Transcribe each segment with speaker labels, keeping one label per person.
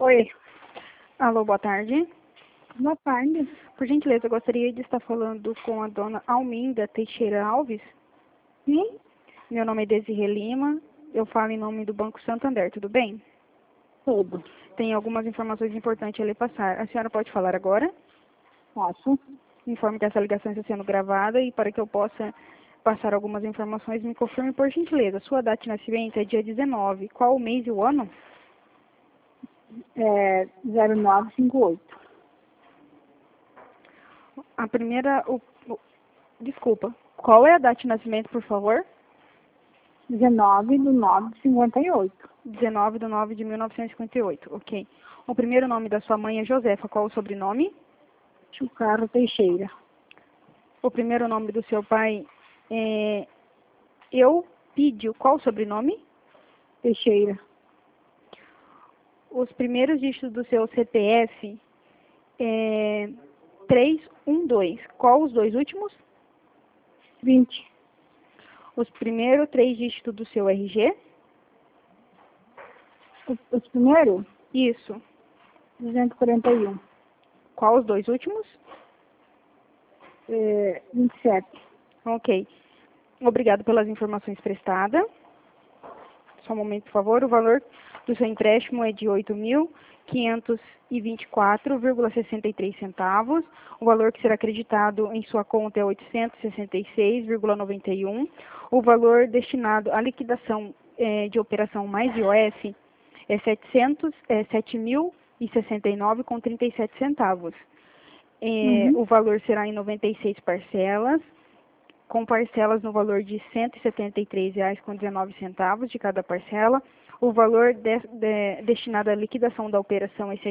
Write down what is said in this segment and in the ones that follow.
Speaker 1: Oi,
Speaker 2: Alô, boa tarde.
Speaker 1: boa tarde.
Speaker 2: Por gentileza, eu gostaria de estar falando com a dona Alminda Teixeira Alves.
Speaker 1: Sim?
Speaker 2: Meu nome é Desirê Lima. Eu falo em nome do Banco Santander, tudo bem?
Speaker 1: Tudo.
Speaker 2: Tem algumas informações importantes a lhe passar. A senhora pode falar agora?
Speaker 1: Posso?
Speaker 2: Informe que essa ligação está sendo gravada e para que eu possa passar algumas informações, me confirme por gentileza. Sua data de nascimento é dia 19. Qual o mês e o ano?
Speaker 1: 0958.
Speaker 2: A primeira... Desculpa. Qual é a data de nascimento, por favor?
Speaker 1: 19/9/58.
Speaker 2: 19 de 1958, ok. O primeiro nome da sua mãe é Josefa. Qual o sobrenome?
Speaker 1: Chucarro Teixeira.
Speaker 2: O primeiro nome do seu pai é Eupídio. Qual o sobrenome?
Speaker 1: Teixeira.
Speaker 2: Os primeiros dígitos do seu CPF é 312. Qual os dois últimos?
Speaker 1: 20.
Speaker 2: Os primeiros três dígitos do seu RG?
Speaker 1: Os primeiros?
Speaker 2: Isso.
Speaker 1: 241.
Speaker 2: Qual os dois últimos?
Speaker 1: 27.
Speaker 2: Ok. Obrigado pelas informações prestadas. Só um momento, por favor. O valor do seu empréstimo é de R$ 8.524,63 centavos. O valor que será acreditado em sua conta é R$ 866,91. O valor destinado à liquidação de operação mais IOF é 7.069,37 centavos. O valor será em 96 parcelas, com parcelas no valor de R$ 173,19 de cada parcela. O valor destinado à liquidação da operação é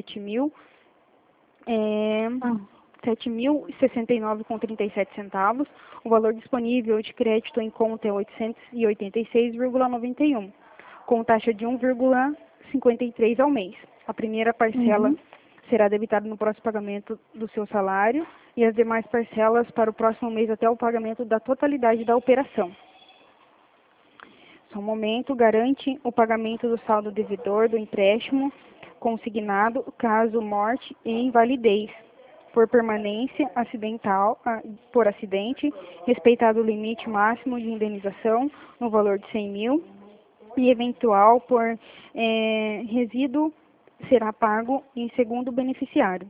Speaker 2: 7.069,37 centavos. O valor disponível de crédito em conta é 886,91, com taxa de 1,53 ao mês. A primeira parcela será debitada no próximo pagamento do seu salário e as demais parcelas para o próximo mês até o pagamento da totalidade da operação. Só um momento, garante o pagamento do saldo devedor do empréstimo consignado caso morte e invalidez por permanência acidental, por acidente, respeitado o limite máximo de indenização no valor de 100 mil e eventual por resíduo será pago em segundo beneficiário.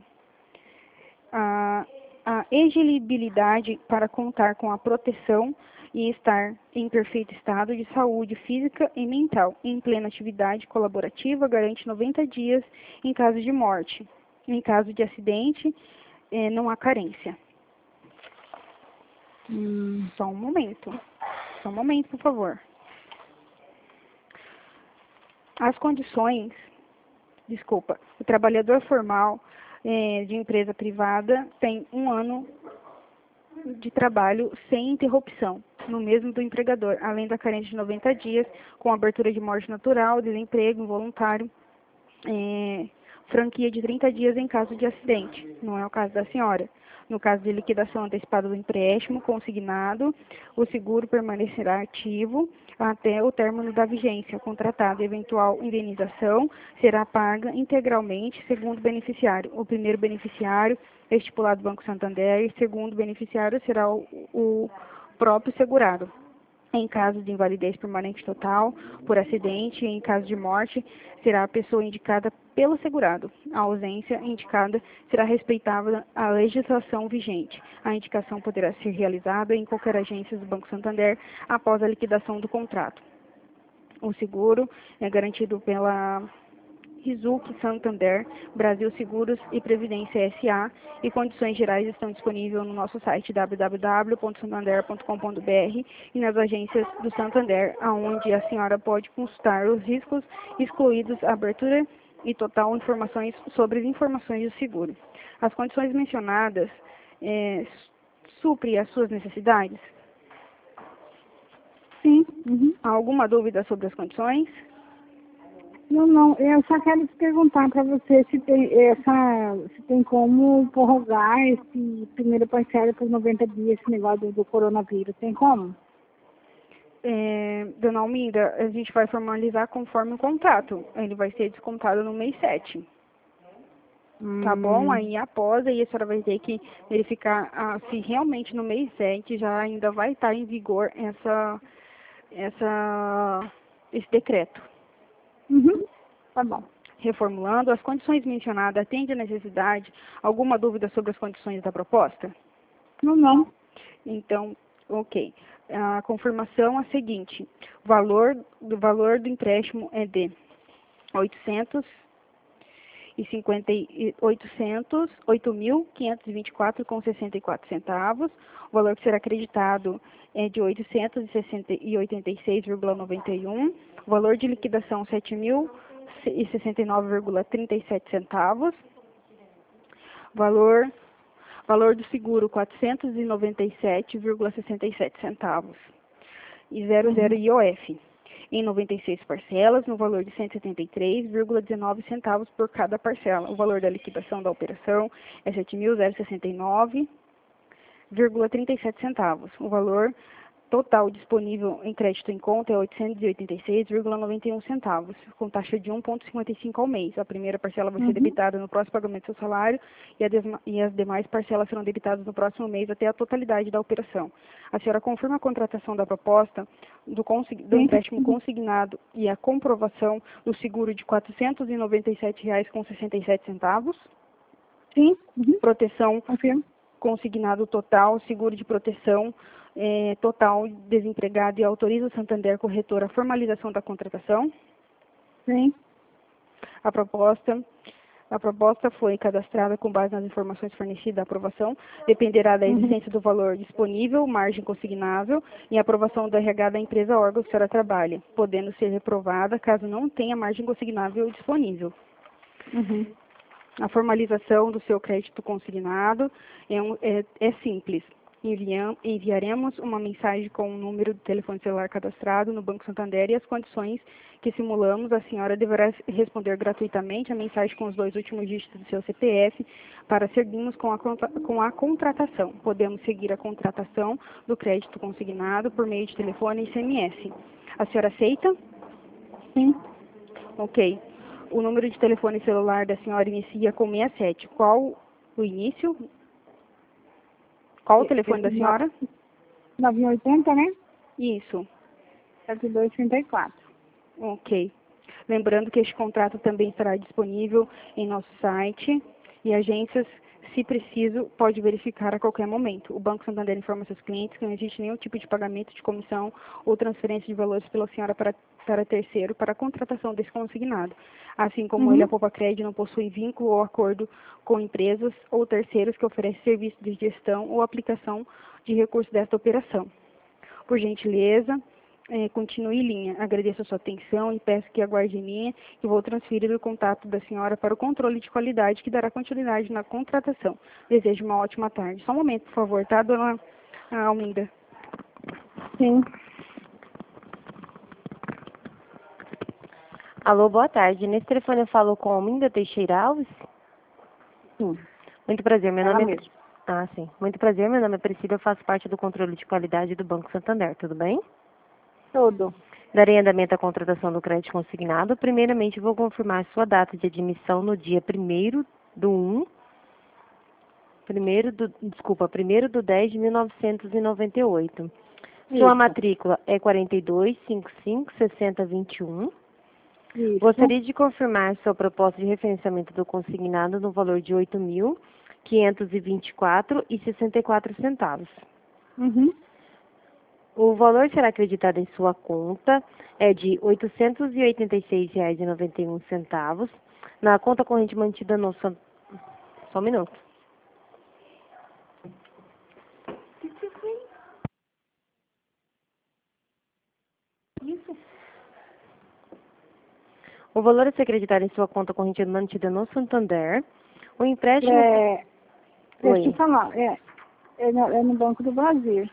Speaker 2: A elegibilidade para contar com a proteção e estar em perfeito estado de saúde física e mental, em plena atividade colaborativa, garante 90 dias em caso de morte. Em caso de acidente, não há carência. Só um momento, por favor. As condições, o trabalhador formal de empresa privada tem 1 ano de trabalho sem interrupção, no mesmo do empregador, além da carência de 90 dias, com abertura de morte natural, desemprego involuntário, franquia de 30 dias em caso de acidente. Não é o caso da senhora. No caso de liquidação antecipada do empréstimo consignado, o seguro permanecerá ativo até o término da vigência contratada. Eventual indenização será paga integralmente segundo o beneficiário. O primeiro beneficiário é estipulado Banco Santander e o segundo beneficiário será o próprio segurado. Em caso de invalidez permanente total, por acidente, e em caso de morte, será a pessoa indicada pelo segurado. A ausência indicada será respeitada a legislação vigente. A indicação poderá ser realizada em qualquer agência do Banco Santander após a liquidação do contrato. O seguro é garantido pela Rizuc Santander, Brasil Seguros e Previdência S.A. e condições gerais estão disponíveis no nosso site www.santander.com.br e nas agências do Santander, onde a senhora pode consultar os riscos excluídos, a abertura e total informações sobre as informações do seguro. As condições mencionadas suprem as suas necessidades?
Speaker 1: Sim.
Speaker 2: Há alguma dúvida sobre as condições?
Speaker 1: Não, eu só quero te perguntar para você se tem como prorrogar esse primeiro parcela por 90 dias, esse negócio do coronavírus. Tem como?
Speaker 2: Dona Alminda, a gente vai formalizar conforme o contrato. Ele vai ser descontado no mês 7. Tá bom? Aí após, aí a senhora vai ter que verificar se realmente no mês 7 já ainda vai estar em vigor esse decreto.
Speaker 1: Tá bom.
Speaker 2: Reformulando, as condições mencionadas atendem à necessidade? Alguma dúvida sobre as condições da proposta?
Speaker 1: Não.
Speaker 2: Então, ok. A confirmação é a seguinte: o valor do empréstimo é de 8.524,64 centavos. O valor que será acreditado é de 886,91. O valor de liquidação 7.069,37 centavos. Valor do seguro 497,67 centavos. E 00 IOF. Em 96 parcelas, no valor de 173,19 centavos por cada parcela. O valor da liquidação da operação é 7.069,37 centavos. O valor total disponível em crédito em conta é 886,91 centavos, com taxa de 1,55 ao mês. A primeira parcela vai ser debitada no próximo pagamento do seu salário e as demais parcelas serão debitadas no próximo mês até a totalidade da operação. A senhora confirma a contratação da proposta do empréstimo consignado e a comprovação do seguro de R$ 497,67?
Speaker 1: Sim.
Speaker 2: Proteção
Speaker 1: Confirmo.
Speaker 2: consignado total, seguro de proteção total desempregado, e autoriza o Santander Corretora a formalização da contratação?
Speaker 1: Sim.
Speaker 2: A proposta foi cadastrada com base nas informações fornecidas. A aprovação dependerá da existência do valor disponível, margem consignável e aprovação do RH da empresa órgão que a senhora trabalha, podendo ser reprovada caso não tenha margem consignável disponível. A formalização do seu crédito consignado é simples. Enviaremos uma mensagem com o número do telefone celular cadastrado no Banco Santander e as condições que simulamos. A senhora deverá responder gratuitamente a mensagem com os 2 últimos dígitos do seu CPF para seguirmos com a contratação. Podemos seguir a contratação do crédito consignado por meio de telefone e SMS. A senhora aceita?
Speaker 1: Sim.
Speaker 2: Ok. O número de telefone celular da senhora inicia com 67. Qual o início? Qual o telefone da senhora?
Speaker 1: 980, né?
Speaker 2: Isso.
Speaker 1: 7234.
Speaker 2: Ok. Lembrando que este contrato também estará disponível em nosso site e agências, se preciso, pode verificar a qualquer momento. O Banco Santander informa seus clientes que não existe nenhum tipo de pagamento de comissão ou transferência de valores pela senhora para terceiro para a contratação desse consignado. Assim como ele, a Poupa Crédito, não possui vínculo ou acordo com empresas ou terceiros que oferecem serviço de gestão ou aplicação de recursos desta operação. Por gentileza, continue em linha. Agradeço a sua atenção e peço que aguarde em linha que vou transferir o contato da senhora para o controle de qualidade que dará continuidade na contratação. Desejo uma ótima tarde. Só um momento, por favor, tá, dona Alminda?
Speaker 1: Sim.
Speaker 3: Alô, boa tarde. Nesse telefone eu falo com Alminda Teixeira Alves?
Speaker 1: Sim.
Speaker 3: Muito prazer, meu
Speaker 1: Ela
Speaker 3: nome é...
Speaker 1: mesma.
Speaker 3: Ah, sim. Muito prazer, meu nome é Priscila, eu faço parte do controle de qualidade do Banco Santander, tudo bem?
Speaker 1: Tudo.
Speaker 3: Darei andamento à contratação do crédito consignado. Primeiramente, vou confirmar sua data de admissão no dia 1º do 10 de 1998. Sua
Speaker 1: Isso.
Speaker 3: matrícula é 42556021.
Speaker 1: Isso.
Speaker 3: Gostaria de confirmar sua proposta de referenciamento do consignado no valor de R$ 8.524,64. O valor será acreditado em sua conta é de R$ 886,91 na conta corrente mantida no... Só um minuto. O valor a ser acreditado em sua conta corrente mantida no Santander. O empréstimo...
Speaker 1: Deixa eu falar. É no Banco do Brasil.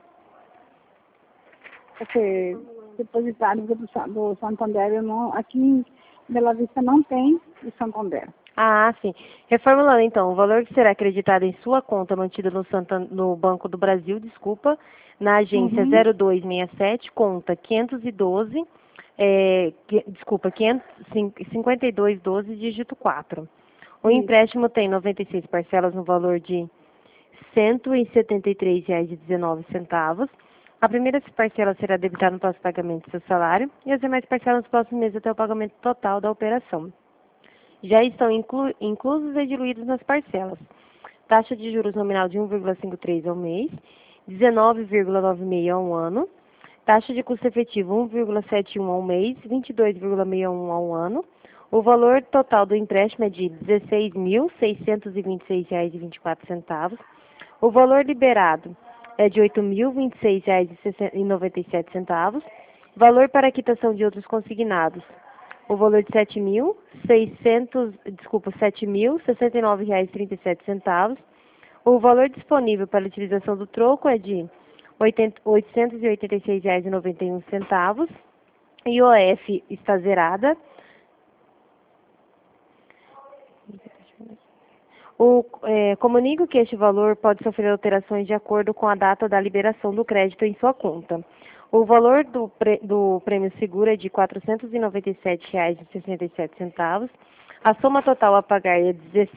Speaker 1: Porque depositário do Santander, aqui em Bela Vista não tem o Santander.
Speaker 3: Ah, sim. Reformulando, então, o valor que será acreditado em sua conta mantida no Banco do Brasil, na agência 0267, conta 512, 5212, dígito 4. O empréstimo tem 96 parcelas no valor de R$ 173,19. A primeira parcela será debitada no próximo pagamento do seu salário e as demais parcelas nos próximos meses até o pagamento total da operação. Já estão inclusos e diluídos nas parcelas. Taxa de juros nominal de 1,53 ao mês, 19,96 ao ano. Taxa de custo efetivo 1,71 ao mês, 22,61 ao ano. O valor total do empréstimo é de R$ 16.626,24. O valor liberado é de R$ 8.026,97. Valor para quitação de outros consignados, o valor de R$ 7.069,37. O valor disponível para a utilização do troco é de R$ 886,91. IOF está zerada. Comunico que este valor pode sofrer alterações de acordo com a data da liberação do crédito em sua conta. O valor do prêmio seguro é de R$ 497,67. A soma total a pagar é de R$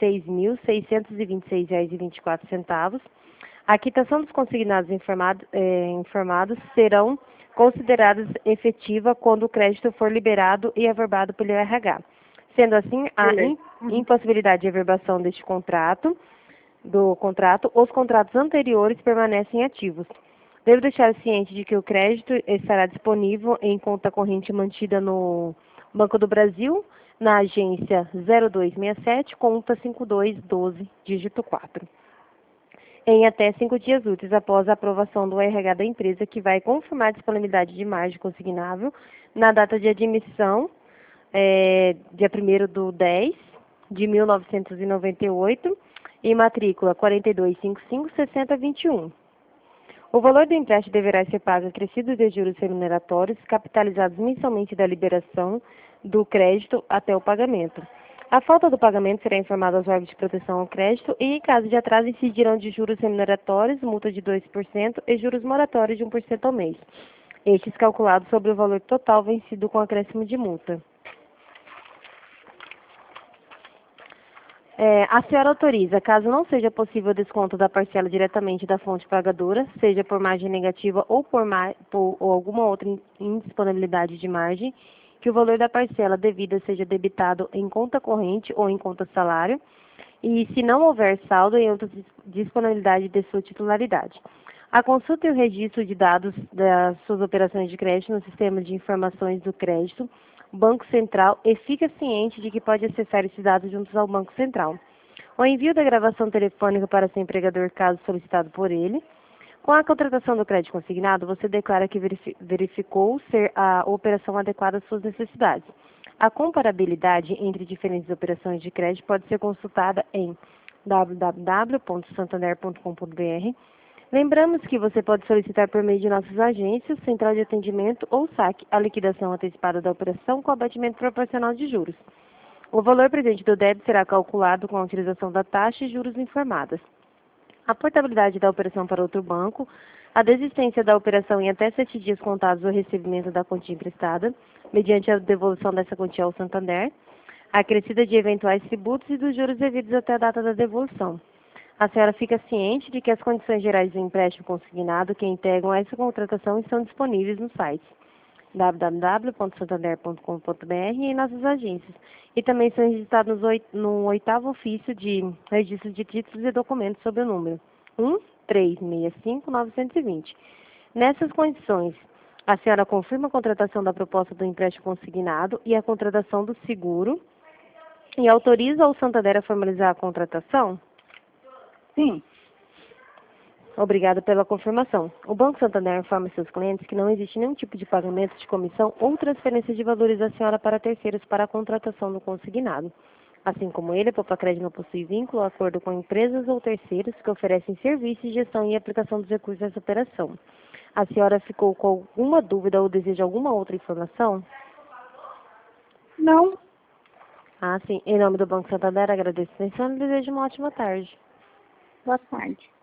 Speaker 3: 16.626,24. A quitação dos consignados informados serão consideradas efetiva quando o crédito for liberado e averbado pelo RH. Sendo assim, a impossibilidade de averbação deste contrato, os contratos anteriores permanecem ativos. Devo deixar ciente de que o crédito estará disponível em conta corrente mantida no Banco do Brasil, na agência 0267, conta 5212, dígito 4. Em até 5 dias úteis após a aprovação do RH da empresa, que vai confirmar a disponibilidade de margem consignável na data de admissão, dia 1º de 10 de 1998, e matrícula 4255-6021. O valor do empréstimo deverá ser pago acrescido de juros remuneratórios, capitalizados mensalmente da liberação do crédito até o pagamento. A falta do pagamento será informada aos órgãos de proteção ao crédito e, em caso de atraso, incidirão de juros remuneratórios, multa de 2% e juros moratórios de 1% ao mês. Estes calculados sobre o valor total vencido com acréscimo de multa. A senhora autoriza, caso não seja possível o desconto da parcela diretamente da fonte pagadora, seja por margem negativa ou por alguma outra indisponibilidade de margem, que o valor da parcela devida seja debitado em conta corrente ou em conta salário, e se não houver saldo em outra disponibilidade de sua titularidade. A consulta e o registro de dados das suas operações de crédito no sistema de informações do crédito, Banco Central, e fica ciente de que pode acessar esses dados juntos ao Banco Central. O envio da gravação telefônica para seu empregador, caso solicitado por ele. Com a contratação do crédito consignado, você declara que verificou ser a operação adequada às suas necessidades. A comparabilidade entre diferentes operações de crédito pode ser consultada em www.santander.com.br. Lembramos que você pode solicitar por meio de nossas agências, central de atendimento ou saque a liquidação antecipada da operação com abatimento proporcional de juros. O valor presente do débito será calculado com a utilização da taxa e juros informadas. A portabilidade da operação para outro banco, a desistência da operação em até 7 dias contados do recebimento da quantia emprestada, mediante a devolução dessa quantia ao Santander, a acrescida de eventuais tributos e dos juros devidos até a data da devolução. A senhora fica ciente de que as condições gerais do empréstimo consignado que integram essa contratação estão disponíveis no site www.santander.com.br e em nossas agências, e também são registrados no 8º ofício de registro de títulos e documentos sob o número 1365920. Nessas condições, a senhora confirma a contratação da proposta do empréstimo consignado e a contratação do seguro e autoriza o Santander a formalizar a contratação?
Speaker 1: Sim.
Speaker 3: Obrigada pela confirmação. O Banco Santander informa seus clientes que não existe nenhum tipo de pagamento de comissão ou transferência de valores da senhora para terceiros para a contratação do consignado. Assim como ele, a Poupa-Crédito não possui vínculo ou acordo com empresas ou terceiros que oferecem serviços de gestão e aplicação dos recursos dessa operação. A senhora ficou com alguma dúvida ou deseja alguma outra informação?
Speaker 1: Não.
Speaker 3: Sim. Em nome do Banco Santander, agradeço a atenção e desejo uma ótima tarde.
Speaker 1: Boa tarde.